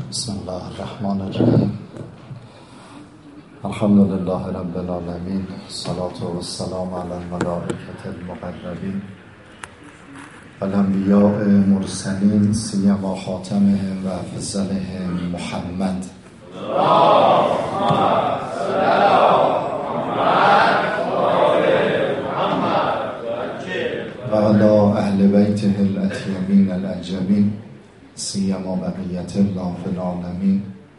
بسم الله الرحمن الرحیم. الحمد لله رب العالمین، الصلاة والسلام علی الملائکة المقربین و الانبیاء مرسلین، سیما خاتمهم و افضلهم محمد. و علی اهل بیته الاطیبین الاعجبین، سیما بقیت الله فی العالمین.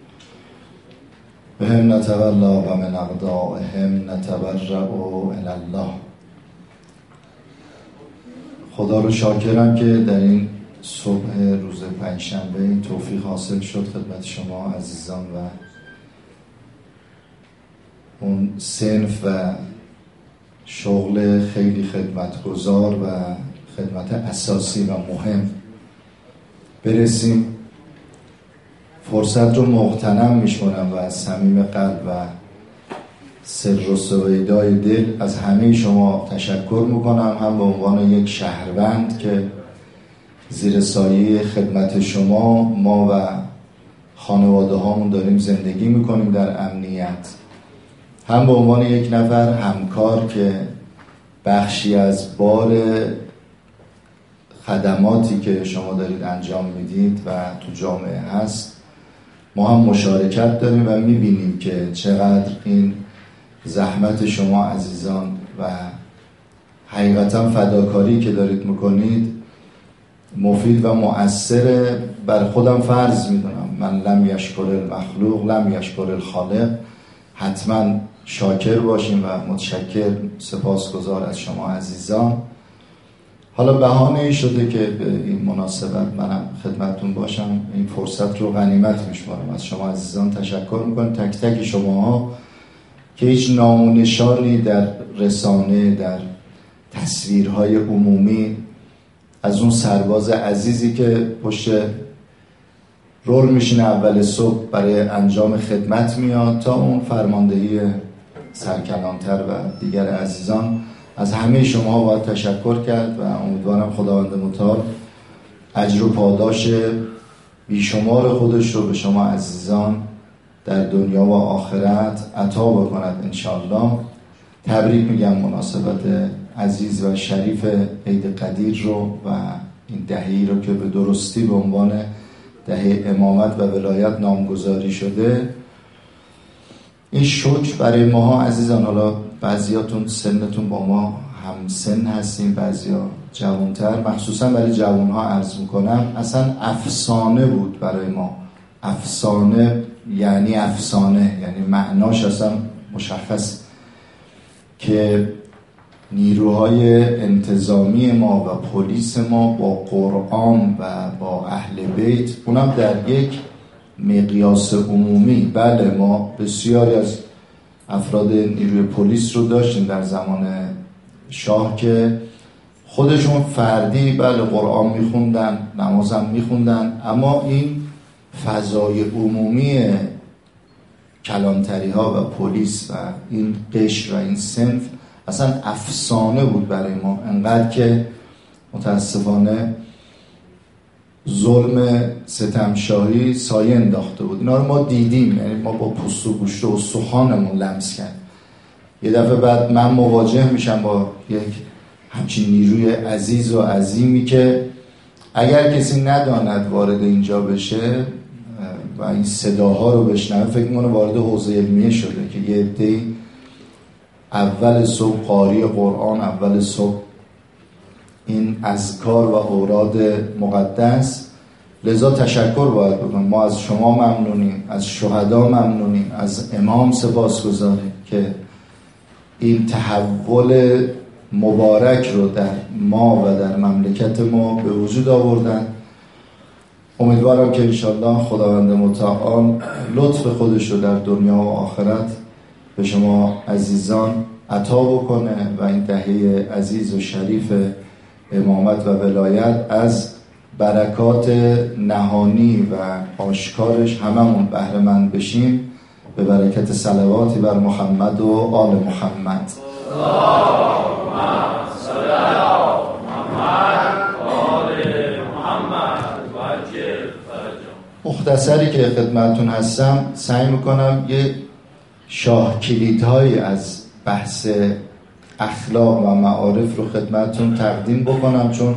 بهم نتولا و من اقدائهم نتبرأ الی الله. خدا رو شاکرم که در این صبح روز پنجشنبه این توفیق حاصل شد خدمت شما عزیزان و اون صنف و شغل خیلی خدمتگزار و خدمت اساسی و مهم برسیم. فرصت رو مغتنم میشمارم و از صمیم قلب و سر و سویدای دل از همه شما تشکر میکنم، هم به عنوان یک شهروند که زیر سایه خدمت شما ما و خانواده هامون داریم زندگی میکنیم در امنیت، هم به عنوان یک نفر همکار که بخشی از بار خدماتی که شما دارید انجام میدید و تو جامعه هست ما هم مشارکت داریم و میبینیم که چقدر این زحمت شما عزیزان و حقیقتا فداکاری که دارید میکنید مفید و مؤثر. بر خودم فرض میدونم من لم یشکر المخلوق لم یشکر الخالق، حتما شاکر باشیم و متشکر سپاسگزار از شما عزیزان. حالا بهانه شده که به این مناسبت منم خدمتتون باشم، این فرصت رو غنیمت میشمارم. از شما عزیزان تشکر میکنم، تک تک شماها که هیچ نام و نشانی در رسانه در تصویرهای عمومی از اون سرباز عزیزی که پشت رول میشینه اول صبح برای انجام خدمت میاد تا اون فرماندهی سرکلانتر و دیگر عزیزان، از همه شما باید تشکر کرد و امیدوارم خداوند متعال اجر و پاداش بیشمار خودش رو به شما عزیزان در دنیا و آخرت عطا بکند انشاءالله. تبریک میگم مناسبت عزیز و شریف عید قدیر رو و این دهه‌ای رو که به درستی به عنوان دهه امامت و ولایت نامگذاری شده. این شکر برای ماها عزیزان، حالا بعضیاتون سنتون با ما هم سن هستین، بعضیا جوانتر، مخصوصا برای جوانها عرض میکنم اصلا افسانه بود برای ما. افسانه یعنی افسانه، یعنی معناش اصلا مشخص که نیروهای انتظامی ما و پلیس ما با قرآن و با اهل بیت، اونم در یک مقیاس عمومی. بله ما بسیاری از افراد نیروی پلیس رو داشتیم در زمان شاه که خودشون فردی بله قرآن میخوندن، نمازم میخوندن، اما این فضای عمومی کلانتری ها و پلیس و این قشر و این صنف اصلا افسانه بود برای ما، انقدر که متاسفانه ظلم ستمشاهی سایه انداخته بود. اینا رو ما دیدیم، یعنی ما با پوست و گوشت و سخانمون لمس کرد. یه دفعه بعد من مواجه میشم با یک همچین نیروی عزیز و عظیمی که اگر کسی نداند وارد اینجا بشه و این صداها رو بشنوه فکر میکنه وارد حوزه علمیه شده، که یه عده‌ای اول صبح قاری قرآن، اول صبح این اذکار و اوراد مقدس. لذا تشکر باید بکنم، ما از شما ممنونیم، از شهدا ممنونیم، از امام سپاسگزاریم که این تحول مبارک رو در ما و در مملکت ما به وجود آوردن. امیدوارم که انشالله خداوند متعال لطف خودش رو در دنیا و آخرت به شما عزیزان عطا بکنه و این دهه عزیز و شریف امامت و ولایت از برکات نهانی و آشکارش هممون بهره مند بشیم، به برکت صلواتی بر محمد و آل محمد. مختصری که خدمتتون هستم سعی میکنم یه شاه کلیدهایی از بحث اخلاق و معارف رو خدمتتون تقدیم بکنم، چون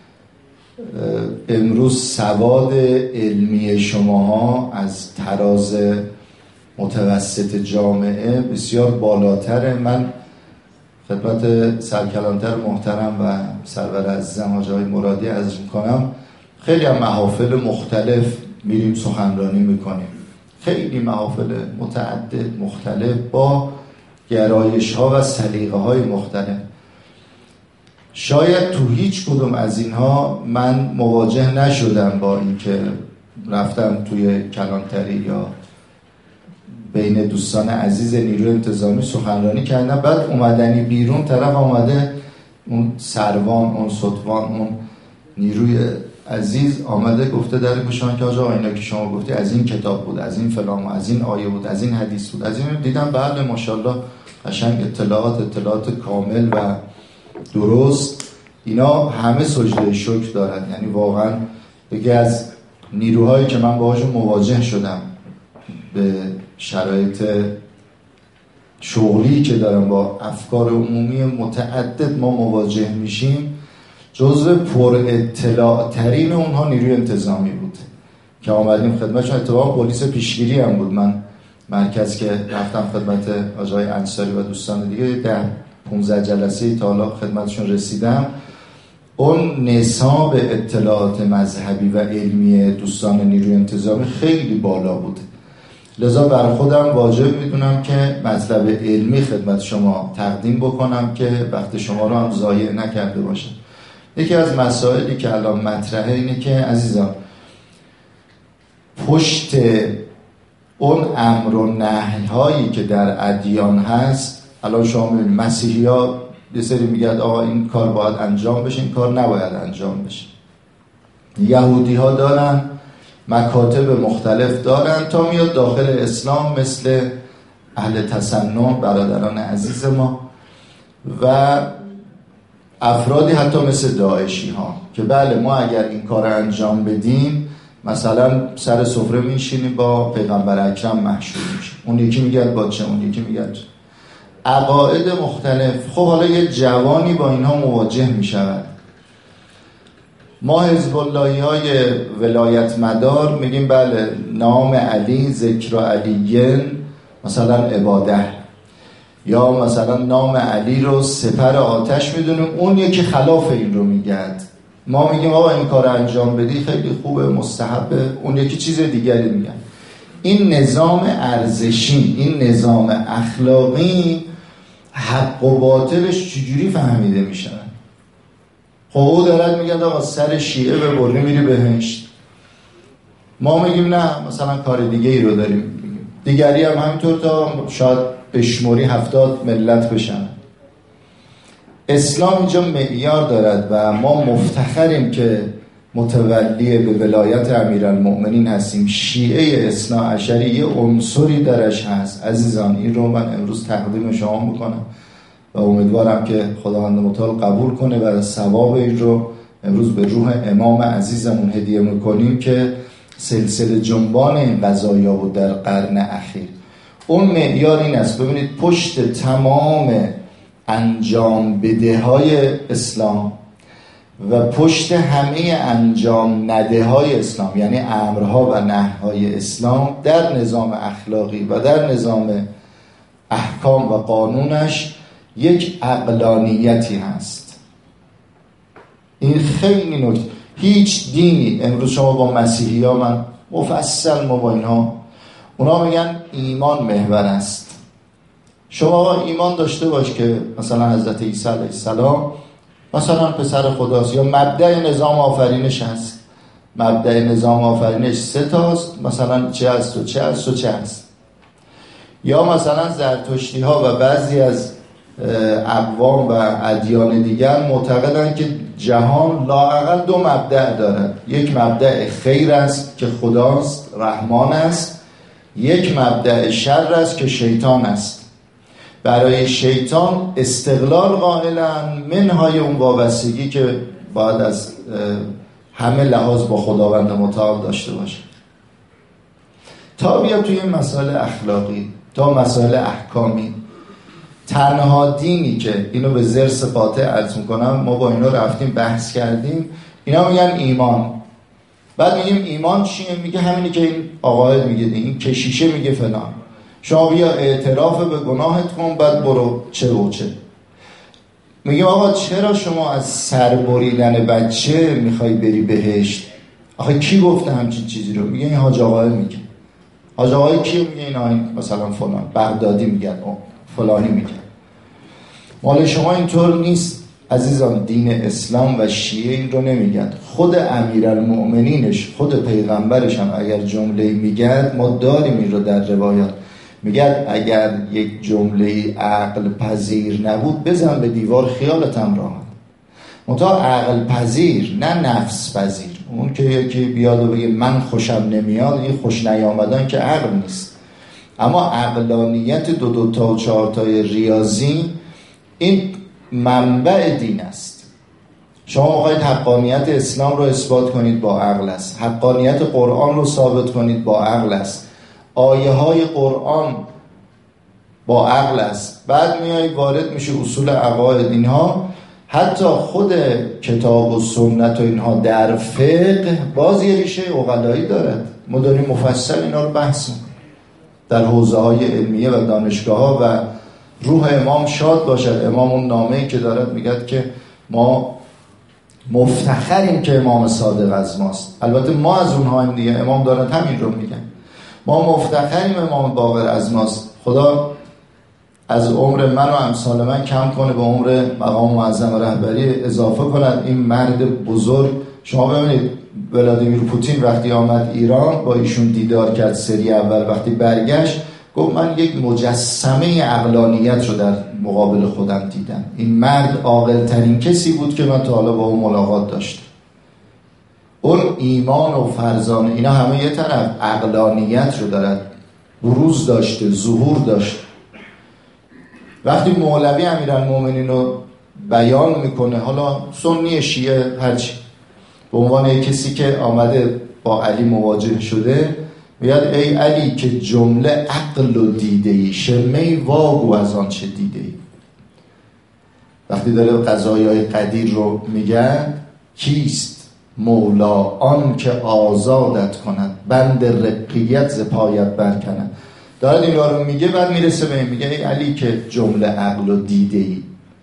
امروز سواد علمی شماها از تراز متوسط جامعه بسیار بالاتره. من خدمت سرکلانتر محترم و سرور عزیزم حاجی آقای مرادی عرض میکنم، خیلی هم محافل مختلف میریم سخنرانی میکنیم، خیلی محافل متعدد مختلف با گرایش ها و سلیقه های مختلف. شاید تو هیچ کدوم از اینها من مواجه نشدم با اینکه رفتم توی کلانتری یا بین دوستان عزیز نیروی انتظامی سخنرانی کردن، بعد اومدنی بیرون طرف اومده اون سروان، اون ستوان، اون نیروی عزیز آمده گفته در گوشم که آقا اینا که شما گفتی از این کتاب بود، از این فلان، از این آیه بود، از این حدیث بود، از این دیدم. بله ماشاءالله قشنگ اطلاعات کامل و درست. اینا همه سجده شکر دارن. یعنی واقعا دیگه از نیروهایی که من باهاشون مواجه شدم به شرایط شغلی که دارم با افکار عمومی متعدد ما مواجه میشیم، جزو پر اطلاع ترین اونها نیروی انتظامی بود که آمدیم خدمتشون. اتفاقا پلیس پیشگیری هم بود. من مرکز که رفتم خدمت آقای انصاری و دوستان دیگه 10-15 جلسه تا حالا خدمتشون رسیدم، اون نصاب اطلاعات مذهبی و علمی دوستان نیروی انتظامی خیلی بالا بود. لذا بر خودم واجب میدونم که مطلب علمی خدمت شما تقدیم بکنم که وقت شما رو هم ضایع نکرده باشه. یکی از مسائلی که الان مطرحه اینه که عزیزان، پشت اون امر و نهی هایی که در ادیان هست، الان شما میبینید مسیحی ها یه سری میگن آقا این کار باید انجام بشه، این کار نباید انجام بشه. یهودی ها دارن مکاتب مختلف دارن، تا میاد داخل اسلام مثل اهل تسنن برادران عزیز ما و افرادی حتی مثل داعشی ها که بله ما اگر این کار انجام بدیم مثلا سر سفره میشینیم با پیغمبر اکرم محشور میشیم، اون یکی میگه با چه، اون یکی میگه عقاید مختلف. خب حالا یه جوانی با اینها مواجه میشود. ما حزب اللهی های ولایت مدار میگیم بله نام علی، ذکر علیین مثلا عباده، یا مثلا نام علی رو سپر آتش میدونیم، اون یکی خلاف این رو میگد. ما میگیم آقا این کار انجام بدی خیلی خوبه، مستحبه، اون یکی چیز دیگری میگن. این نظام ارزشی، این نظام اخلاقی حق و باطلش چجوری فهمیده میشن؟ خب او دارد میگن آقا سر شیعه به بری میری بهشت، ما میگیم نه مثلا کار دیگه ای رو داریم میگیم. دیگری هم همینطور تا شاید بشموری 70 ملت بشن. اسلام اینجا معیار دارد و ما مفتخریم که متولی به ولایت امیرالمؤمنین هستیم. شیعه اثنا عشری یه عنصری درش هست عزیزان، این رو من امروز تقدیم شما میکنم و امیدوارم که خداوند متعال قبول کنه و ثواب این رو امروز به روح امام عزیزمون هدیه میکنیم که سلسله جنبان این قضایا بود در قرن اخیر. اون معیار این است. ببینید پشت تمام انجام بده های اسلام و پشت همه انجام نده های اسلام، یعنی امرها و نهی‌های اسلام در نظام اخلاقی و در نظام احکام و قانونش یک عقلانیتی هست. این خیلی نکته. هیچ دینی، امروز شما با مسیحی ها من مفصل ما با اینها، اونا میگن ایمان محور است. شما ایمان داشته باش که مثلا حضرت عیسی علیه السلام مثلا پسر خداست، یا مبدأ نظام آفرینش هست. مبدأ نظام آفرینش 3 تاست، مثلا چه هست و چه هست و چه هست. یا مثلا زرتشتی ها و بعضی از اقوام و ادیان دیگر معتقدند که جهان لااقل 2 مبدأ دارد. یک مبدأ خیر است که خداست، رحمان است. یک مبدأ شر است که شیطان است. برای شیطان استقلال قائلن، منهای اون وابستگی که باید از همه لحاظ با خداوند متعال داشته باشه. تا بیا توی این مسائل اخلاقی، تا مسائل احکامی. تنها دینی که اینو به ضرس قاطع عرض میکنم، ما با اینا رفتیم بحث کردیم، اینا میگن ایمان. بعد میگیم ایمان چیه؟ میگه همینی که این آقای میگه، این کشیشه میگه فلان. شما بیا اعتراف به گناهت کن، بعد برو چه و چه. میگیم آقا چرا شما از سر بریدن بچه میخوای بری بهشت؟ آخه کی گفته همچین چیزی رو؟ میگه این حاج آقای میگه. حاج آقای کی میگه؟ این مثلا فلان بغدادی میگن، فلانی میگن. مال شما اینطور نیست عزیزان. دین اسلام و شیعه این رو نمیگن. خود امیرالمؤمنینش، خود پیغمبرش هم اگر جمله میگن، ما داریم این رو در روایات، میگن اگر یک جمله عقل پذیر نبود بزن به دیوار خیالتم راحت. منتها عقل پذیر، نه نفس پذیر. اون که یکی بیاد و بگه من خوشم نمیاد، این خوش نیامدن که عقل نیست. اما عقلانیت دو تا و 4 تای ریاضی، این منبع دین است. شما میخواید حقانیت اسلام رو اثبات کنید، با عقل است. حقانیت قرآن رو ثابت کنید، با عقل است. آیه های قرآن با عقل است. بعد میای وارد میشه اصول عقاید اینها. حتی خود کتاب و سنت و اینها در فقه باز یه ریشه عقلایی دارد. ما داریم مفصل اینا رو بحث میکنیم در حوزه های علمیه و دانشگاه ها. و روح امام شاد باشد. امام اون نامه‌ای که دارد میگه که ما مفتخریم که امام صادق از ماست. البته ما از اونها هم دیگه. امام دارد همین رو میگن، ما مفتخریم امام باقر از ماست. خدا از عمر من و امثال من کم کنه، به عمر مقام معظم رهبری اضافه کند. این مرد بزرگ، شما ببینید ولادیمیر پوتین وقتی آمد ایران، با ایشون دیدار کرد سری اول، وقتی برگشت گفت من یک مجسمه عقلانیت رو در مقابل خودم دیدم. این مرد عاقل ترین کسی بود که من تا حالا با اون ملاقات داشتم. اون ایمان و فرزانه اینا همه یه طرف عقلانیت رو دارد، بروز داشته، ظهور داشته. وقتی مولوی امیرالمومنین رو بیان میکنه، حالا سنی شیعه هرچی، به عنوان کسی که آمده با علی مواجه شده، میاد ای علی که جمله عقل و دیده ای، شمه واگو از آن چه دیده ای. وقتی داره قضایای قدیر رو میگن، کیست مولا آن که آزادت کند، بند رقیت ز پایت برکند. داره این رو میگه، بعد میرسه به این میگه ای علی که جمله عقل و دیده ای.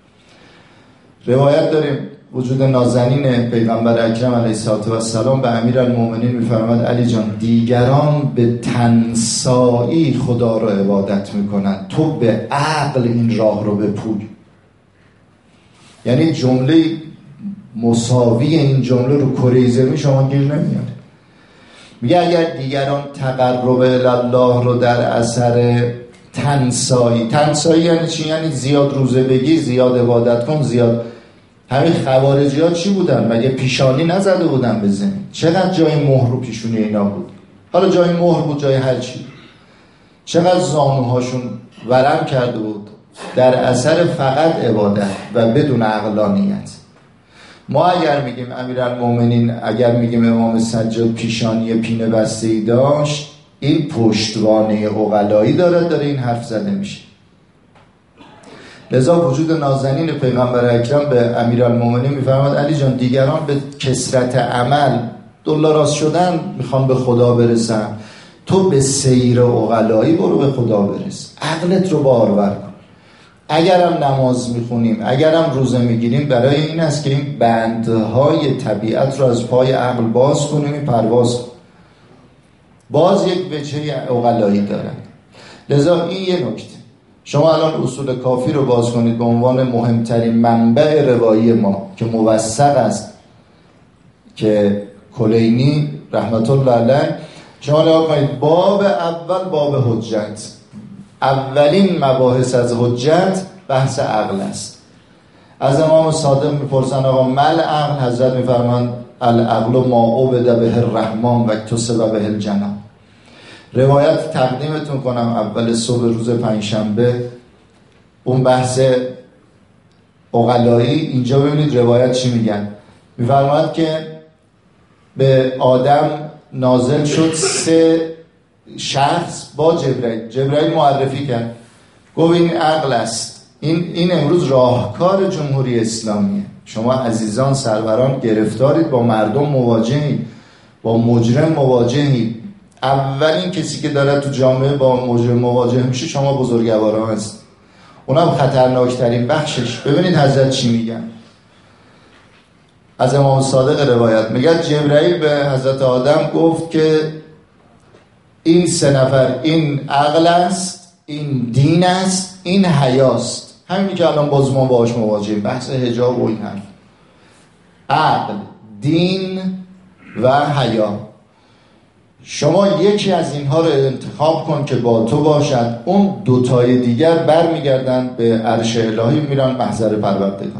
روایت داریم وجود نازنین پیغمبر اکرم علیه السلام به امیرالمومنین میفرماد علی جان دیگران به تنسایی خدا رو عبادت میکنن، تو به عقل این راه رو بپوی. یعنی جمله مساوی این جمله رو کره زمین شما گیر نمیاد. میگه اگر دیگران تقرب الله رو در اثر تنسایی یعنی چی؟ یعنی زیاد روزه بگی، زیاد عبادت کن، زیاد. همین خوارجی ها چی بودن؟ مگه پیشانی نزده بودن به زمین؟ چقدر جای مهر رو پیشونی اینا بود؟ حالا جای مهر بود، جای هر چی. چقدر زانوهاشون ورم کرده بود در اثر فقط عبادت و بدون عقلانیت. ما اگر میگیم امیرالمومنین، اگر میگیم امام سجاد پیشانی پینه بسته‌ای داشت، این پشتوانه عقلایی داره این حرف زده میشه. لذا وجود نازنین پیغمبر اکرم به امیرالمومنین میفرماد علی جان دیگران به کثرت عمل دلاراست شدن میخوان به خدا برسن، تو به سیر عقلایی برو به خدا برس. عقلت رو بارور کن. اگرم نماز میخونیم، اگرم روزه میگیریم، برای این است که این بندهای طبیعت رو از پای عقل باز کنیم، این پرواز کنیم. باز یک وجهه عقلایی دارن. لذا این یه نکته. شما الان اصول کافی رو باز کنید به عنوان مهمترین منبع روایی ما که موثق است، که کلینی رحمت الله علیه، شما نگاه کنید باب اول باب حجت، اولین مباحث از حجت بحث عقل است. از امام صادق میپرسن آقا مل عقل؟ حضرت میفرمان العقل ما عبد به الرحمن و اکتسب به الجنان. روایت تقدیمتون کنم اول صبح روز پنجشنبه، اون بحث عقلایی. اینجا ببینید روایت چی میگن. میفرماد که به آدم نازل شد 3 شخص با جبرائیل معرفی کرد، گفت این عقل است، این امروز راهکار جمهوری اسلامیه. شما عزیزان سروران گرفتارید، با مردم مواجهید، با مجرم مواجهید. اولین کسی که داره تو جامعه با مجرم مواجه میشه شما بزرگواران هست. اونم خطرناکترین بخشش. ببینید حضرت چی میگن. از امام صادق روایت میگه جبرائیل به حضرت آدم گفت که این 3 نفر، این عقل است، این دین است، این حیاست. همین که الان باز ما باهاش مواجهیم، بحث حجاب و این حرف. عقل، دین و حیا. شما یکی از اینها رو انتخاب کن که با تو باشد، اون 2 تای دیگر برمیگردن به عرش الهی، میرن محضر پروردگار.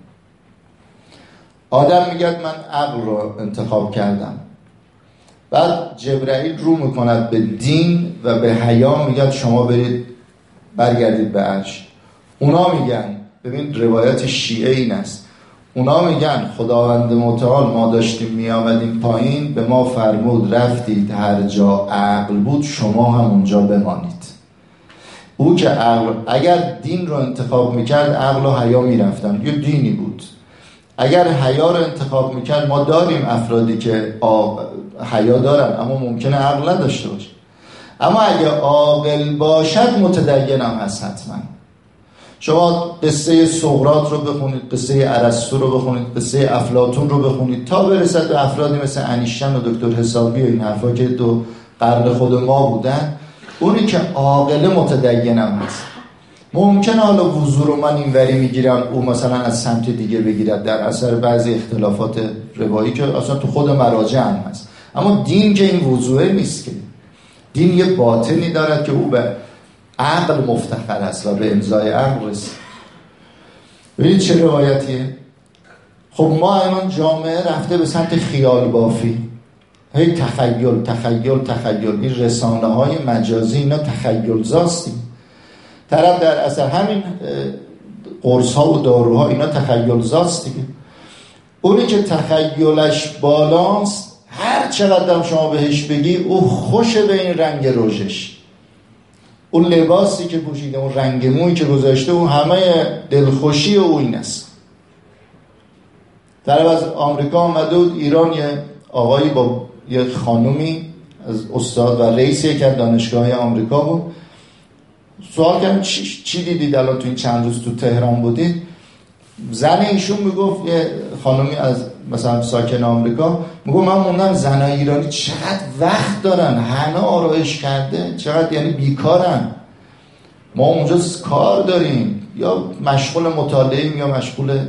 آدم میگه من عقل رو انتخاب کردم. بعد جبرائیل رو میکند به دین و به حیا، میگه شما برید برگردید به عرش. اونا میگن، ببین روایت شیعه این است، اونا میگن خداوند متعال ما داشتیم میآمدیم پایین، به ما فرمود رفتید هر جا عقل بود شما هم اونجا بمانید. او که عقل، اگر دین رو انتخاب میکرد عقل و حیا میرفتن، یه دینی بود. اگر حیا رو انتخاب میکرد، ما داریم افرادی که حیا دارن اما ممکنه عقل نداشته باشه. اما اگه عاقل باشد متدین هم هست حتما. شما قصه سقراط رو بخونید، قصه ارسطو رو بخونید، قصه افلاطون رو بخونید، تا برسد به افرادی مثل انیشتین و دکتر حسابی و این حرفا که 2 قرن خود ما بودن. اونی که عاقل متدین هم هست. ممکنه حالا وضو رو من اینوری میگیرم، او مثلا از سمت دیگه بگیرد، در اثر بعضی اختلافات روایی که اصلا تو خود مراجع هم هست. اما دین که این وضوعه نیست، که دین یه باطنی دارد که او به عقل مفتخر است و به امضای عقل رسید. ببینید چه روایتیه. خب ما الان جامعه رفته به سمت خیال بافی، هی تخیل تخیل تخیل. این رسانه های مجازی اینا تخیل زاستی. طرف در اثر همین قرص ها و داروها اینا تخیل زاست دیگه. اونی که تخیلش بالاست، هر چقدر شما بهش بگی او خوشه به این رنگ رژش، اون لباسی که پوشیده، اون رنگ مویی که گذاشته، اون همه دلخوشی او این است. طرف از آمریکا آمده بود ایران، یه آقایی با یه خانومی از استاد و رئیس یک از دانشگاه آمریکا بود. سوال کردم چی دیدید الان تو این چند روز تو تهران بودید؟ زن ایشون میگفت، یه خانومی از مثلا ساکن آمریکا میگفت من موندم زنای ایرانی چقدر وقت دارن، همه آرایش کرده، چقدر یعنی بیکارن. ما اونجا کار داریم، یا مشغول مطالعه یا مشغول.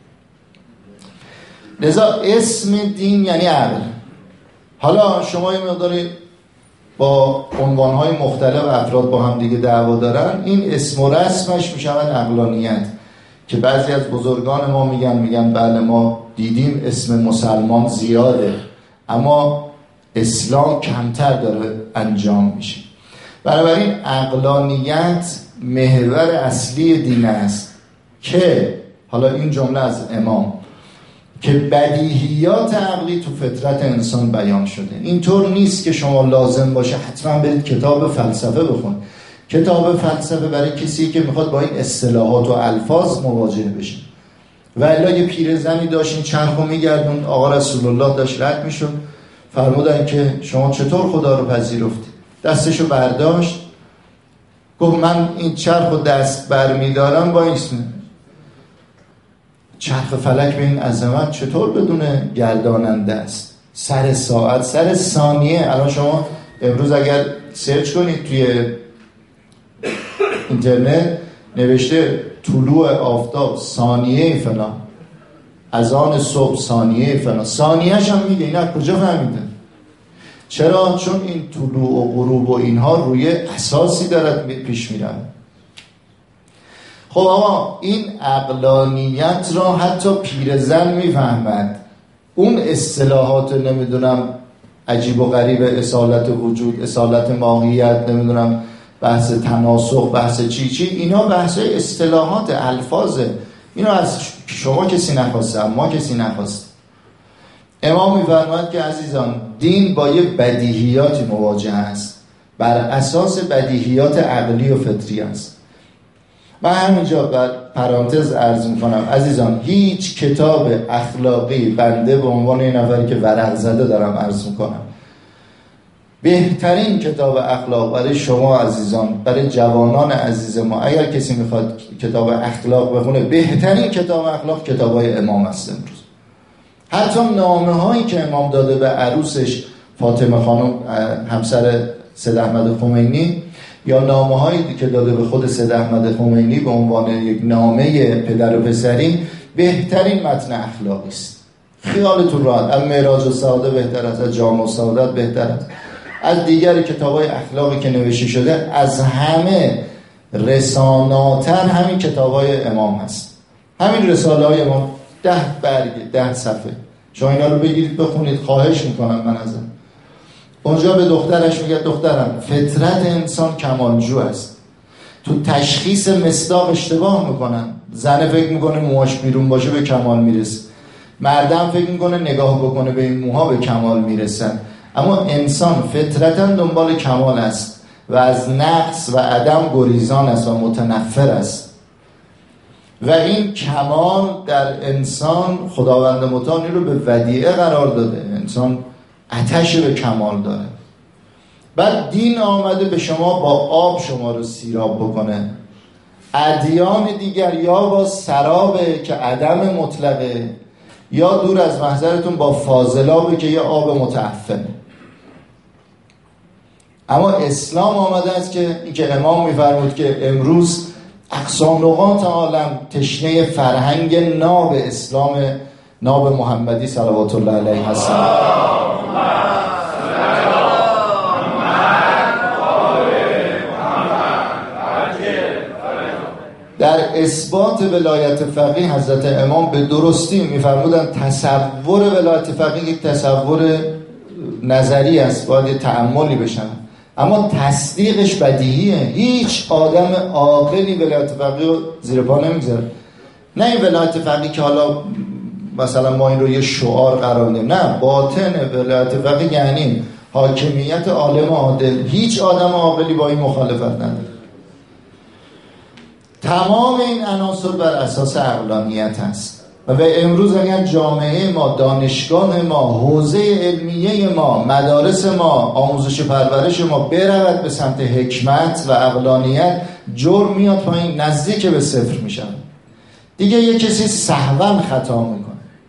لذا اسم دین یعنی عقل. حالا شما یه مقداری با عنوانهای مختلف افراد با هم دیگه دعوا دارن، این اسم و رسمش میشود عقلانیت، که بعضی از بزرگان ما میگن بله ما دیدیم اسم مسلمان زیاده اما اسلام کمتر داره انجام میشه. بنابراین عقلانیت محور اصلی دین است، که حالا این جمله از امام که بدیهیات عقلی تو فطرت انسان بیان شده. اینطور نیست که شما لازم باشه حتما برید کتاب فلسفه بخونید. کتاب فلسفه برای کسی که میخواد با این اصطلاحات و الفاظ مواجه بشه. و الا یه پیرزنی داشت این چرخو میگردون، آقا رسول الله داشت رد میشد، فرمودن که شما چطور خدا رو پذیرفتی؟ دستشو برداشت، گفت من این چرخو دست برمیدارم با اسم چرخ فلک به این عظمت چطور بدون گرداننده است؟ سر ساعت، سر ثانیه. الان شما امروز اگر سرچ کنید توی اینترنت نوشته طلوع آفتاب ثانیه فلان، اذان صبح ثانیه فلان، ثانیه‌اش هم میگه. اینا کجا فهمیدن؟ چرا؟ چون این طلوع و غروب و اینها روی اساسی دارد پیش میره. خب اما این عقلانیت را حتی پیرزن میفهمد. اون اصطلاحات نمیدونم عجیب و غریب، اصالت وجود، اصالت ماهیت، نمیدونم بحث تناسخ، بحث چی، اینا بحث اصطلاحات، الفاظه. اینا از شما کسی نخواسته، ما کسی نخواسته. امام میفرماید که عزیزان دین با یه بدیهیاتی مواجه است بر اساس بدیهیات عقلی و فطری است. من همینجا بر پرانتز عرض میکنم عزیزان، هیچ کتاب اخلاقی، بنده به عنوان یه نفری که ورق زده دارم عرض میکنم، بهترین کتاب اخلاق برای شما عزیزان، برای جوانان عزیز ما، اگر کسی میخواد کتاب اخلاق بخونه، بهترین کتاب اخلاق کتابای امام است امروز. حتی نامه هایی که امام داده به عروسش فاطمه خانم همسر سید احمد خمینی، یا نامه هایی که داده به خود سید احمد خمینی به عنوان یک نامه پدر و پسری، بهترین متن اخلاقی است. خیالتون راحت، از معراج السعاده بهتر است، از جامع السعادت بهتر است، از دیگر کتاب‌های اخلاقی که نوشته شده، از همه رساناتر همین کتاب‌های امام هست. همین رساله‌های امام 10 برگ 10 صفحه، شما اینا رو بگیرید بخونید، خواهش میکنم من ازم. اونجا به دخترش میگه دخترم، فطرت انسان کمالجو است، تو تشخیص مصداق اشتباه میکنن. زن فکر میکنه موهاش بیرون باشه به کمال میرسه، مردم فکر میکنه نگاه بکنه به این موها به کمال میرسن. اما انسان فطرتاً دنبال کمال است و از نقص و عدم گریزان است و متنفر است. و این کمال در انسان خداوند متعال رو به ودیعه قرار داده. انسان آتش به کمال داره. بعد دین آمده به شما با آب شما رو سیراب بکنه. ادیان دیگر یا با سرابه که عدم مطلقه، یا دور از محضرتون با فاضلابه که یه آب متعفنه. اما اسلام آمده است که این که امام می‌فرمود که امروز اقصا نقاط عالم تشنه فرهنگ ناب اسلام، ناب محمدی صلوات الله علیه هستند. در اثبات ولایت فقیه حضرت امام به درستی می‌فرمودند تصور ولایت فقیه یک تصور نظری است، باید تأملی بشن، اما تصدیقش بدیهیه. هیچ آدم عاقلی ولایت فقیه رو زیر پا نمیذاره. نه این ولایت فقیه که حالا مثلا ما این رو یه شعار قرار بدیم، نه، باطن ولایت فقیه یعنی حاکمیت عالم عادل. هیچ آدم عاقلی با این مخالفت نداره. تمام این عناصر بر اساس عقلانیت هست و به امروز اگر جامعه ما، دانشگاه ما، حوزه علمیه ما، مدارس ما، آموزش پرورش ما برود به سمت حکمت و عقلانیت، جرم میاد پایین، نزدیک به صفر میشن. دیگه یه کسی سهوا خطا میکنه.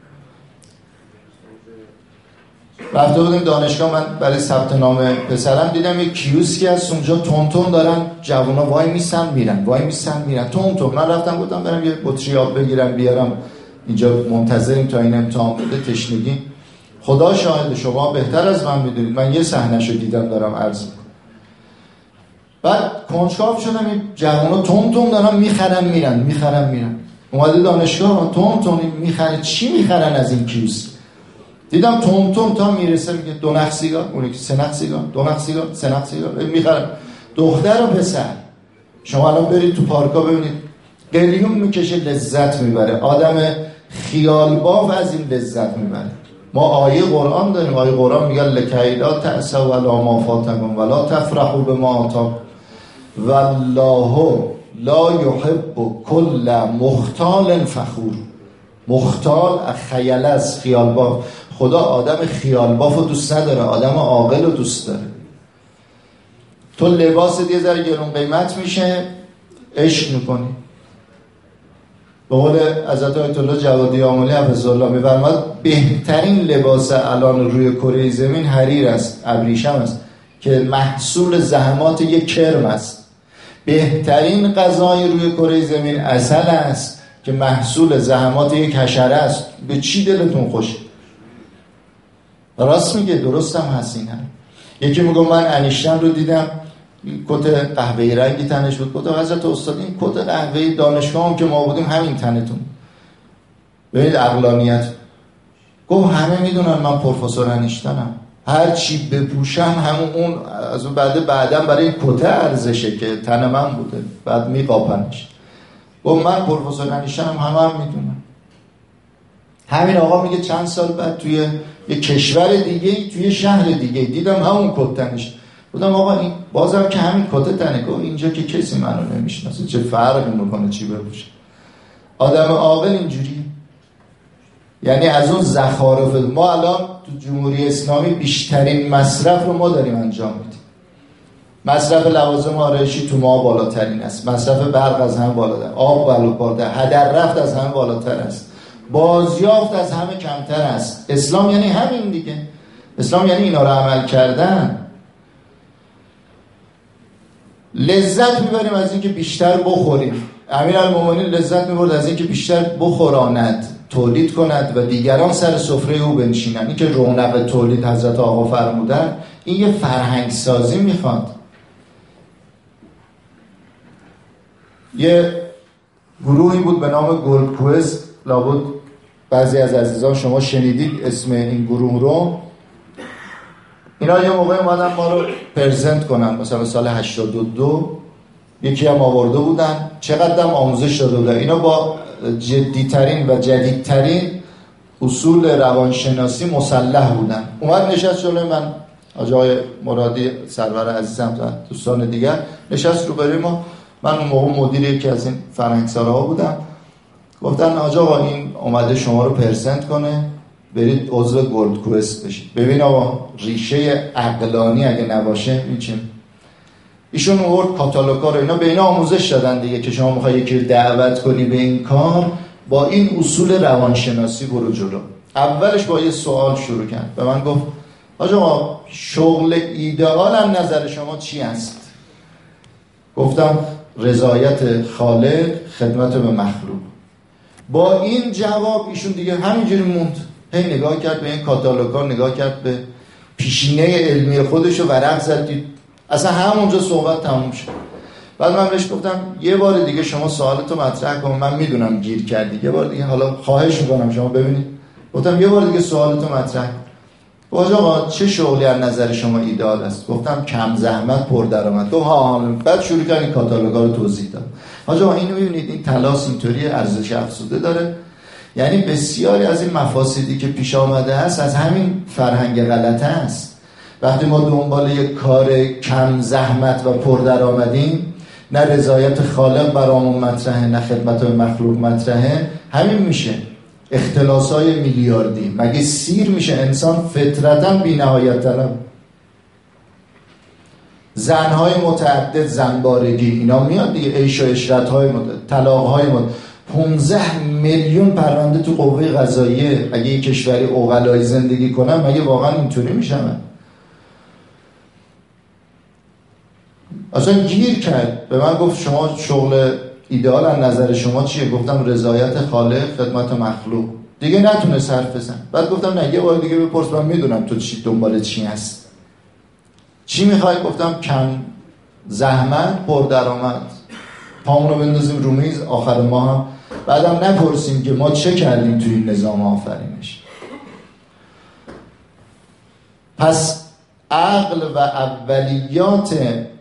رفته بودیم دانشگاه، من برای ثبت نام پسرم دیدم یک کیوسکی هست اونجا، تون دارن جوونا وای میسن میرن تون. من رفتم گفتم برم یه بطری آب بگیرم بیارم اینجا، منتظریم تا این امتحان بده، تشنگی. خدا شاهد، شما بهتر از من میدونید، من یه صحنه‌شو دیدم دارم عرض میکنم. بعد کنجکاو شدم، این جوونا تون دارن میخرن میرن. اومده دانشگاه تون میخره. چی میخرن از این کیوسک؟ دیدم تون تا میرسه میگه 2 نخ سیگار، اون یکی 3 نخ سیگار، 2 نخ سیگار، 3 نخ سیگار میخرن. دختر و پسر، شما الان برید تو پارکا ببینید، قلیون میکشه، لذت میبره. آدم خیال باف از این لذت میبره. ما آیه قرآن داریم، آیه قرآن میگه لکی لا تأسوا علی ما فاتکم ولا تفرحوا بما آتاکم والله لا یحب کل مختال فخور. مختال خیال از خیال باف. خدا آدم خیال باف رو دوست نداره، آدم عاقل رو دوست داره. تو لباس یه ذره گرون قیمت میشه، عشق میکنی. به قول حضرت آیت الله جوادی آملی حفظه الله میفرماد بهترین لباس الان روی کره زمین حریر است، ابریشم است که محصول زحمات یک کرم است. بهترین غذای روی کره زمین عسل است که محصول زحمات یک حشره است. به چی دلتون خوشه؟ راست میگه، درستم هست. این هم یکی میگه من انیشتین رو دیدم، کت قهوه‌ای رنگی تنش بود. گفتم حضرت استاد این کت قهوه‌ای دانشگاه هم که ما بودیم همین تنتون. ببینید عقلانیت. گفت همه میدونن من پروفسور انیشتینم، هر چی بپوشم همون اون از اون بعدا برای این کت ارزشه که تن من بوده، بعد میقاپنش. گفت من پروفسور انیشتینم، همه میدونن. همین آقا میگه چند سال بعد توی یه کشور دیگه، توی شهر دیگه دیدم همون کت تنش. گفتم آقا این بازم که همین کته تنه. گفت اینجا که کسی منو نمیشناسه، چه فرقی میکنه چی بپوشه. آدم عاقل اینجوری، یعنی از اون زخارف. ما الان تو جمهوری اسلامی بیشترین مصرف رو ما داریم انجام میدیم. مصرف لوازم آرایشی تو ما بالاترین است، مصرف برق از همه بالاتر، آب بالاتر، هدر رفت از همه بالاتر است، بازیافت از همه کمتر است. اسلام یعنی همین دیگه. اسلام یعنی اینا رو عمل کردن. لذت میبریم از اینکه بیشتر بخوریم. امیرالمومنین لذت میبرد از اینکه بیشتر بخوراند، تولید کند و دیگران سر سفره او بنشینند. این که رونق تولید حضرت آقا فرمودن، این یه فرهنگ سازی میخواد. یه گروهی بود به نام گولد کوئز، لابد بعضی از عزیزان شما شنیدید اسم این گروه رو. اینا یه موقع اومدن ما رو پرزنت کنن، مثلا سال 82 یکی هم آورده بودن، چقدر هم آموزش داده بودن. اینا با جدیترین و جدیدترین اصول روانشناسی مسلح بودن. اومد نشست جلوی من، آقای مرادی سرور عزیزم و دوستان دیگر نشست روبروی ما. من اون موقع مدیر یکی از این فرهنگسال‌ها بودم. گفتن آقا این اومده شما رو پرزنت کنه، برید عضو گولد کوئست بشید. ببین آقا ریشه عقلانی اگه نباشه میچیم. ایشون آورد کاتالوگا رو، اینا به اینا آموزش دادن دیگه که شما میخوای یکی دعوت کنی به این کار، با این اصول روانشناسی برو جلو. اولش با یه سوال شروع کرد. به من گفت آقا شغل ایدئال هم نظر شما چی است؟ گفتم رضایت خالق، خدمت به مخلوق. با این جواب ایشون دیگه همینجوری موند. هی نگاه کرد به این کاتالوگا، نگاه کرد به پیشینه علمی خودش و ورق زد، اصلا همونجا صحبت تموم شد. بعد من بهش گفتم یه بار دیگه شما سوالتو مطرح کن، من میدونم گیر کردی، یه بار دیگه حالا خواهش میکنم شما ببینید. گفتم یه بار دیگه سوالتو مطرح کن. آقا چه شغلی از نظر شما ایدئال است؟ گفتم کم زحمت پر درآمد. گفت ها. بعد شروع کرد این کاتالوگا رو توضیح داد. آقا اینو میبینید این تلاس اینطوری ارزش افزوده داره. یعنی بسیاری از این مفاسدی که پیش آمده است از همین فرهنگ غلطه است. وقتی ما دنبال یک کار کم زحمت و پردرآمدیم، نه رضایت خالق برامون مطرحه، نه خدمت به مخلوق مطرحه، همین میشه اختلاسای میلیاردی. مگه سیر میشه انسان فطرتاً بی‌نهایت طلب؟ زنهای متعدد، زنبارگی، اینا میاد دیگه، عیش و عشرت‌های طلاق‌های 15 میلیون پرونده تو قوه قضاییه. اگه یک کشوری عقلایی زندگی کنن مگه واقعا اینطوری میشن؟ اصلا گیر کرد. به من گفت شما شغل ایدئال از نظر شما چیه؟ گفتم رضایت خالق، خدمت مخلوق. دیگه نتونه حرف بزن. بعد گفتم نه یه بار دیگه بپرس، من میدونم تو چی دنبال چی هست، چی میخوای؟ گفتم کم زحمت پر درآمد، پامونو بندازیم رو میز آخر ماه هم بعدم نپرسیم که ما چه کردیم تو این نظام آفرینش. پس عقل و اولیات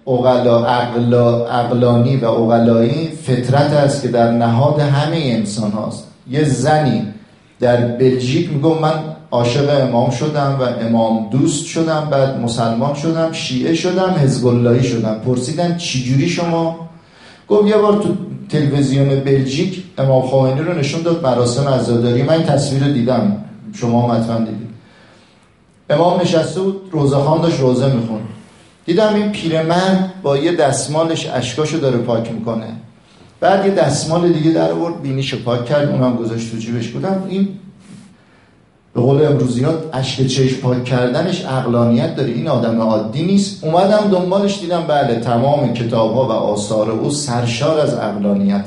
عقلانی و عقلایی فطرت است که در نهاد همه انسان هاست. یه زنی در بلژیک میگم من عاشق امام شدم و امام دوست شدم، بعد مسلمان شدم، شیعه شدم، حزب اللهی شدم. پرسیدن چجوری شما؟ گفت یه بار تو تلویزیون بلژیک امام خمینی رو نشون داد مراسم عزاداری، من این تصویر رو دیدم، شما هم حتما دیدید. امام نشسته بود، روزخوان داشت روزه میخون. دیدم این پیرمرد با یه دستمالش اشکاشو داره پاک میکنه، بعد یه دستمال دیگه در آورد بینیشو پاک کرد، اونم گذاشت تو جیبش. بودم این به قول امروزیات اشک چشم پاک کردنش عقلانیت داره، این آدم عادی نیست. اومدم دنبالش، دیدم بله تمام کتاب‌ها و آثار او سرشار از عقلانیت.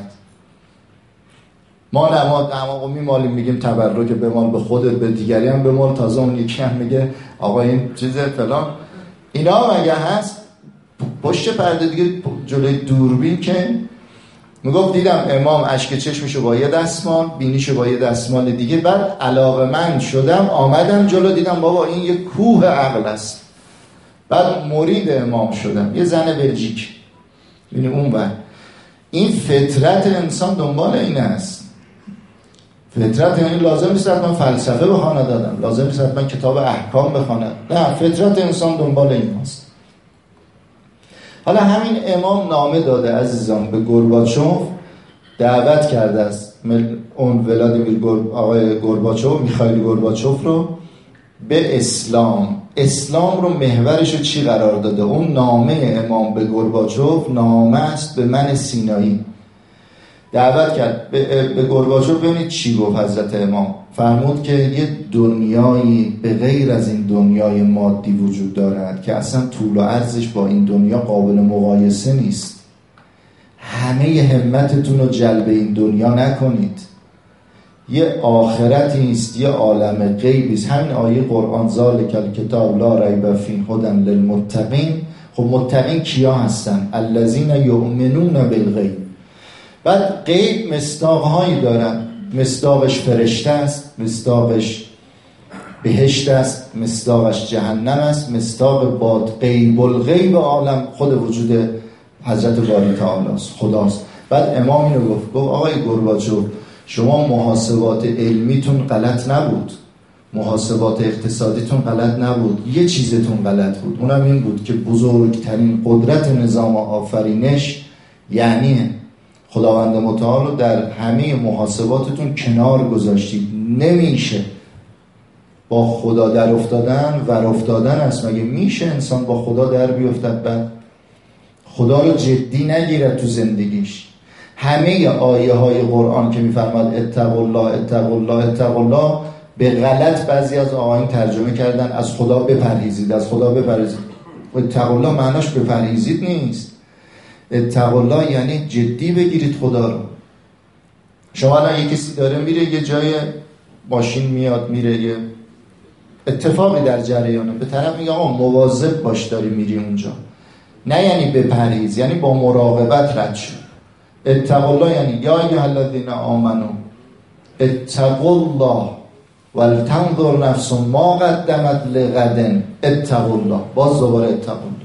ما نماز میمالیم، میگیم تبرک بمال به خودت، به دیگری هم بمال، تازه اون یکی هم میگه آقا این چیزه فلان. اینا مگه هست؟ پشت پرده دیگه جلوی دوربین که میگفت دیدم امام اشک چشمشو با یه دستمال، بینیشو با یه دستمال دیگه. بعد علاقه‌مند شدم، آمدم جلو، دیدم بابا این یه کوه عقل است. بعد مرید امام شدم، یه زن بلژیک. یعنی اون بعد این فطرت انسان دنبال این است. فطرت یعنی لازم نیست من فلسفه بخونه دادم، لازم نیست من کتاب احکام بخونم، نه، فطرت انسان دنبال این است. حالا همین امام نامه داده عزیزان به گورباچوف، دعوت کرده است اون آقای گورباچوف، میخائیل گورباچوف رو به اسلام رو محورش رو چی قرار داده. اون نامه امام به گورباچوف نامه است به من سینایی. دعوت کرد به گورباچوف. ببینید چی گفت حضرت امام. فرمود که یه دنیایی به غیر از این دنیای مادی وجود دارد که اصلا طول و عرضش با این دنیا قابل مقایسه نیست. همه همتتون رو جلب این دنیا نکنید. یه آخرتی است، یه عالم غیبی است. همین آیه قرآن ذالک الکتاب لا ریب فیه هدی للمتقین. خب متقین کیا هستن؟ الذین یؤمنون بالغیب. بعد غیب مصداق‌هایی دارن. مصداقش فرشته است، مصداقش بهشت است، مصداقش جهنم است، مصداق باد غیب الغیب عالم خود وجود حضرت باری تعالی است، خداست. بعد امام اینو گفت آقای گورباچوف شما محاسبات علمیتون غلط نبود، محاسبات اقتصادیتون غلط نبود، یه چیزتون غلط بود، اونم این بود که بزرگترین قدرت نظام آفرینش یعنی خداوند متعال رو در همه محاسباتتون کنار گذاشتید. نمیشه با خدا در افتادن ور افتادن است. مگه میشه انسان با خدا در بیفتد بعد خدا رو جدی نگیرد تو زندگیش؟ همه آیه های قرآن که میفرماد اتقوا الله اتقوا الله اتقوا الله، به غلط بعضی از آیین ترجمه کردن از خدا بپرهیزید، از خدا بپرهیزید. اتقوا الله معناش بپرهیزید نیست. اتقوا الله یعنی جدی بگیرید خدا رو. شما الان یه کسی داره میره یه جای، ماشین میاد میره، یه اتفاقی در جریانه، به طرف میگه آقا مواظب باش داری میری اونجا. نه یعنی بپرهیز، یعنی با مراقبت رد شو. اتقوا الله یعنی یا ایها الذین آمنوا اتقوا الله ولتنظر نفس ما قدمت لغد اتقوا الله. باز دوباره اتقوا الله.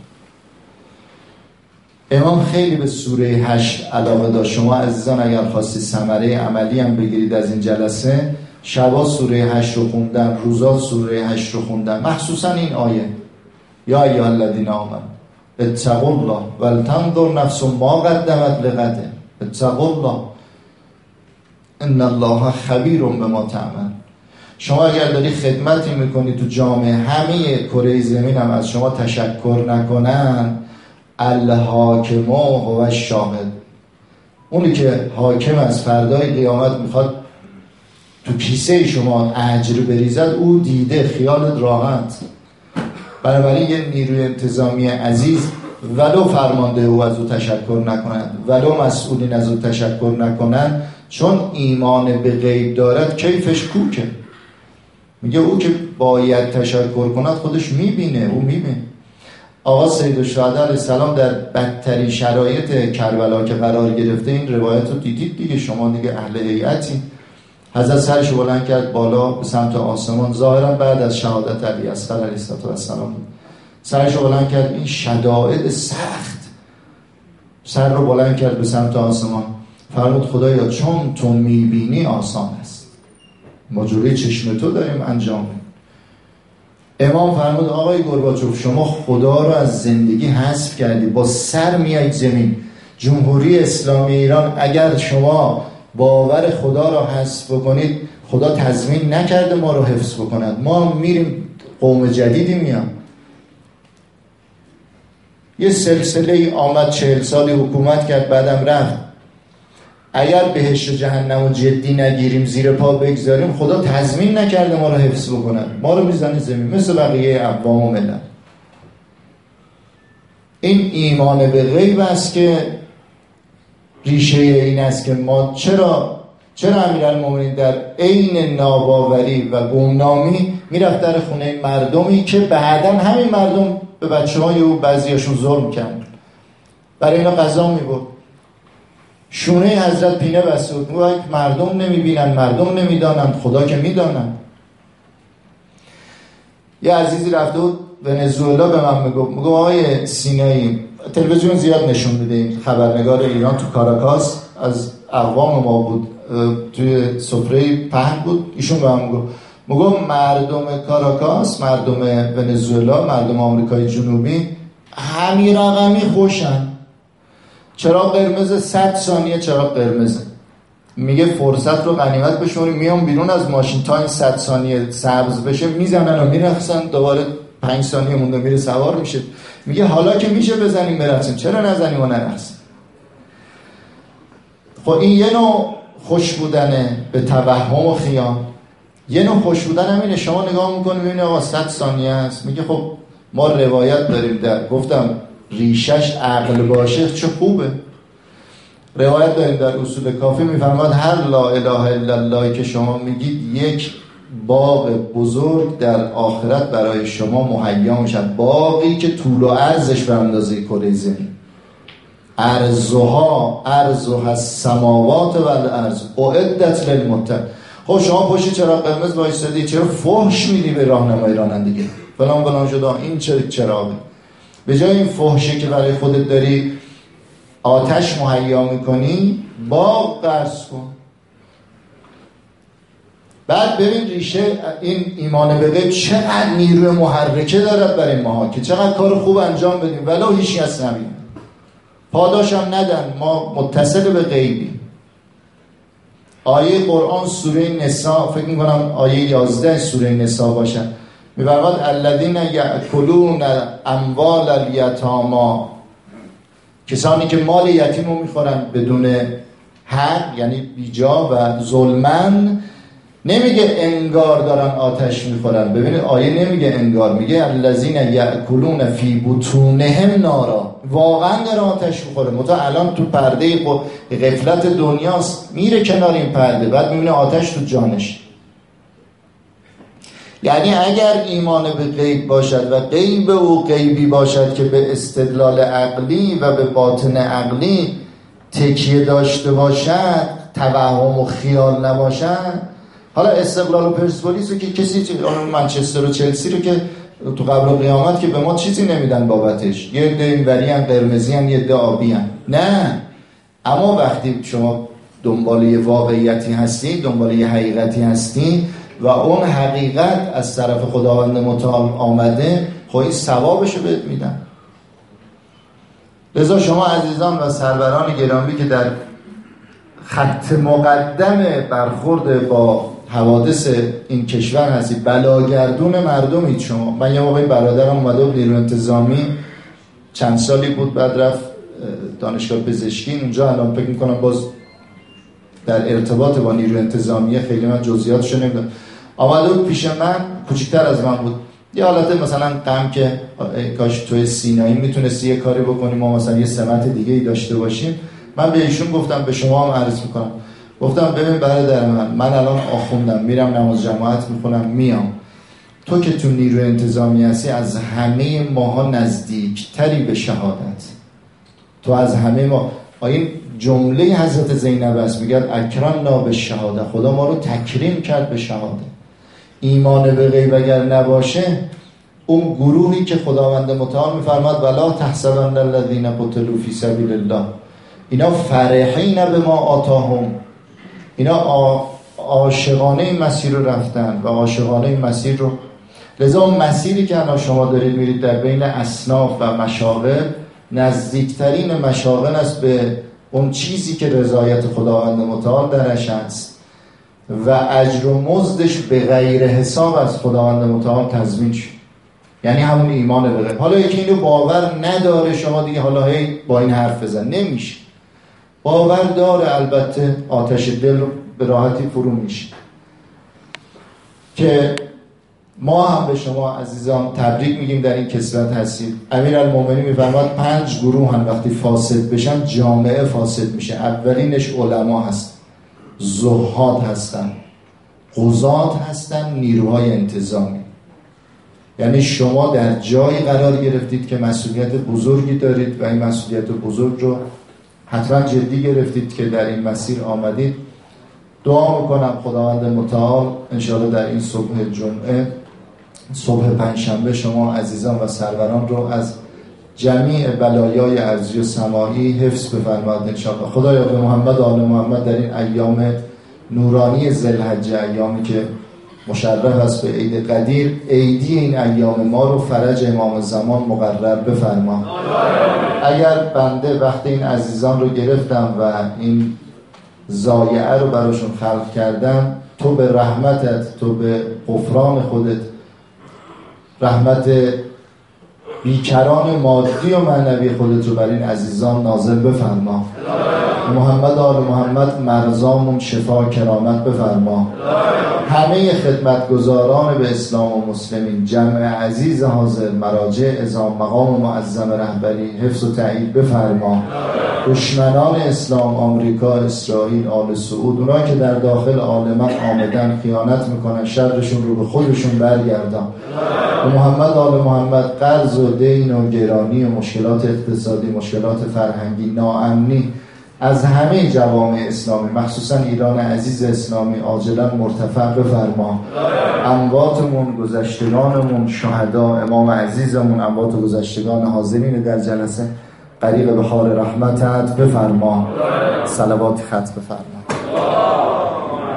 امام خیلی به سوره حشر علاقه داشت. شما عزیزان اگر خواستی ثمره عملی هم بگیرید از این جلسه، شبا سوره حشر رو خوندن، روزا سوره حشر رو خوندن، مخصوصا این آیه یا ایها الذین آمنوا اتقوا الله ولتنظر نفس ما قدمت لغد اتقوا الله ان الله خبیر بما تعمل. شما اگر داری خدمتی میکنی تو جامعه، همه کره زمین هم از شما تشکر نکنن، الحاکم هو الشاهد. اونی که حاکم از فردای قیامت میخواد تو کیسه شما اجر بریزد، او دیده، خیالت راحت. بنابراین یه نیروی انتظامی عزیز ولو فرمانده او از او تشکر نکنند، ولو مسئولین از او تشکر نکنند، چون ایمان به غیب دارد کیفش کوکه. میگه او که باید تشکر کند خودش میبینه، او میبینه. آقا سیدالشهدا علیه السلام در بدترین شرایط کربلا که قرار گرفته، این روایت رو دیدید دیگه، شما دیگه اهل هیئتی. حضرت سرش رو بلند کرد بالا به سمت آسمان، ظاهرا بعد از شهادت علی اصغر علیه السلام سرش رو بلند کرد. این شدائد سخت، سر رو بلند کرد به سمت آسمان، فرمود خدایا چون تو میبینی آسان است، ما جلوی چشم تو داریم انجام. امام فرمود آقای گورباچوف شما خدا رو از زندگی حذف کردی، با سر میایید زمین. جمهوری اسلامی ایران اگر شما باور خدا رو حذف بکنید، خدا تضمین نکرده ما رو حفظ بکند. ما میریم قوم جدیدی میام. یه سلسله آمد 40 سالی حکومت کرد بعدم رفت. اگر بهشت و جهنم رو جدی نگیریم، زیر پا بگذاریم، خدا تضمین نکرده ما رو حفظ بکنن، ما رو میزنه زمین مثل بقیه اقوام و ملل. این ایمان به غیب است که ریشه این است که ما چرا امیرالمومنین در عین ناباوری و گمنامی میرفت در خونه مردمی که بعداً همین مردم به بچه‌های او بعضیاشون ظلم کردن، برای اینا غذا میبرد. شونه حضرت پینه بسته بود، مردم نمیبینن، مردم نمیدانند، خدا که میدانند. یه عزیزی رفته بود ونزوئلا به من میگفت آقای سینایی، تلویزیون زیاد نشون میده، این خبرنگار ایران تو کاراکاس از اقوام ما بود، توی سفره پهن بود، ایشون به من میگفت مردم کاراکاس، مردم ونزوئلا، مردم آمریکای جنوبی همین رقمی خوشن. چراغ قرمز 100 ثانیه چراغ قرمزه، میگه فرصت رو غنیمت بشماریم، میام بیرون از ماشین تا این 100 ثانیه سبز بشه میزنن و میرقصن، دوباره 5 ثانیه مونده میره سوار میشه. میگه حالا که میشه بزنیم برقصیم، چرا نزنیم و نرقصیم؟ خب این یه نوع خوش بودنه به توهم و خیال. یه نوع خوش بودن همینه، شما نگاه میکنی میبینی آقا 100 ثانیه است، میگه خب ما روایت داریم، در گفتم ریشش عقل باشه چه خوبه. روایت داریم در اصول کافی میفرماد هر لا اله الا الله که شما میگید یک باغ بزرگ در آخرت برای شما مهیا میشه، باغی که طول و عرضش به اندازه کره زمین، عرضها السماوات و الارض اعدت للمتقین. خب شما پشت چراغ قرمز وایسادی، چرا فحش میدی به راهنمای رانندگی؟ فلان شده، این چراغه. به جای این فحشی که برای خودت داری آتش مهیا میکنی، باغ قرض کن. بعد ببین ریشه این ایمان به غیب چقدر نیروی محرکه دارد برای ما که چقدر کار خوب انجام بدیم ولو هیچ کس نبینه، پاداش هم ندن، ما متصل به غیبی. آیه قرآن سوره نساء، فکر میکنم آیه 11 سوره نساء باشه، می‌فرماد الذین یأکلون اموال الیتامی، کسانی که مال یتیم رو میخورن بدون حق، یعنی بیجا و ظلمن. نمیگه انگار دارن آتش میخورن، ببینید آیه نمیگه انگار، میگه الذین یأکلون فی بطونهم نارا، واقعا داره آتش میخوره. متا الان تو پرده غفلت دنیاست، میره کنار این پرده، بعد میبینه آتش تو جانش. یعنی اگر ایمان به غیب باشد و غیب او غیبی باشد که به استدلال عقلی و به باطن عقلی تکیه داشته باشد، توهم و خیال نباشد. حالا استقلال و پرسپولیس رو که کسی، منچستر و چلسی رو که تو قبر قیامت که به ما چیزی نمیدن بابتش، یه عده اینوری ان، قرمزی ان، یه عده آبی ان، نه. اما وقتی شما دنبال یه واقعیتی هستی، دنبال یه حقیقتی هستی و اون حقیقت از طرف خداوند متعال آمده، خب این ثوابشو بهت میدن. لذا شما عزیزان و سروران گرامی که در خط مقدم برخورد با حوادث این کشور هستید، بلاگردون مردمید شما. من یه موقعی برادرم اومده بود نیروی انتظامی، چند سالی بود، بعد رفت دانشگاه پزشکی اونجا، الان فکر میکنم باز در ارتباط با نیروی انتظامیه، خیلی من جزئیاتشو نمیدونم. آمده بود پیش من، کوچیک‌تر از من بود، یه حالت مثلا غم که کاش توی سینایی میتونستی یه کاری بکنیم ما مثلا یه سمت دیگه ای داشته باشیم. من به ایشون گفتم، به شما هم عرض میکنم، گفتم ببین برادر من الان آخوندم، میرم نماز جماعت میخونم میام، تو که تو نیروی انتظامی هستی از همه ماها نزدیکتری به شهادت، تو از همه ما. این جمله حضرت زینب است، میگه اکرمنا به شهادت، خدا ما رو تکریم کرد به شهادت. ایمان به غیب اگر نباشه، اون گروهی که خداوند متعال میفرماد ولا تحسبن الذین قتلوا فی سبیل الله، اینا فرحین بما آتاهم، اینا عاشقانه این مسیر رو رفتن و عاشقانه این مسیر رو. لذا اون مسیری که الان شما دارید میرید در بین اصناف و مشاغل، نزدیکترین مشاغل است به اون چیزی که رضایت خداوند متعال درش است و اجر و مزدش به غیر حساب از خداوند متعال تضمین شد، یعنی همون ایمان به غیب. حالا یکی اینو باور نداره، شما دیگه حالا هی با این حرف بزن، نمیشه. باور داره، البته آتش دل رو به راحتی فرو میشه. که ما هم به شما عزیزان تبریک میگیم در این کسوت هستید. امیرالمومنین میفرماد 5 گروه هم وقتی فاسد بشن جامعه فاسد میشه. اولینش علما هست، زهاد هستن، قضات هستن، نیروهای انتظامی. یعنی شما در جایی قرار گرفتید که مسئولیت بزرگی دارید و این مسئولیت بزرگ رو حتما جدی گرفتید که در این مسیر آمدید. دعا میکنم خداوند متعال انشاءالله در این صبح جمعه، صبح پنجشنبه، شما عزیزان و سروران رو از جمیع بلایای ارضی و سماعی حفظ بفرماد انشاءالله. خدایا به محمد و آل محمد در این ایام نورانی ذوالحجه، ایامی که مشرف است به عید قدیر. عیدی این ایام ما رو فرج امام زمان مقرر بفرما. اگر بنده وقت این عزیزان رو گرفتم و این ضایعه رو براشون خلق کردم، تو به رحمتت، تو به غفران خودت، رحمت بیکران مادی و معنوی خودت رو بر این عزیزان نازل بفرما. محمد آل محمد مرزامون شفا کرامت بفرما. همه خدمتگزاران به اسلام و مسلمین، جمع عزیز حاضر، مراجع عظام، مقام معظم رهبری، حفظ و تأیید بفرما. دشمنان اسلام، آمریکا، اسرائیل، آل سعود، اونایی که در داخل عالمت آمدن خیانت میکنن، شرشون رو به خودشون برگردان. و محمد آل محمد قرض و دین و گرانی و مشکلات اقتصادی، مشکلات فرهنگی، ناامنی از همه جوامع اسلامی، مخصوصا ایران عزیز اسلامی، عاجلا مرتفع بفرما. امواتمون، گذشتگانمون، شهدا، امام عزیزمون، اموات و گذشتگان حاضرین در جلسه غریق بحار رحمتت بفرما. صلوات ختم بفرما.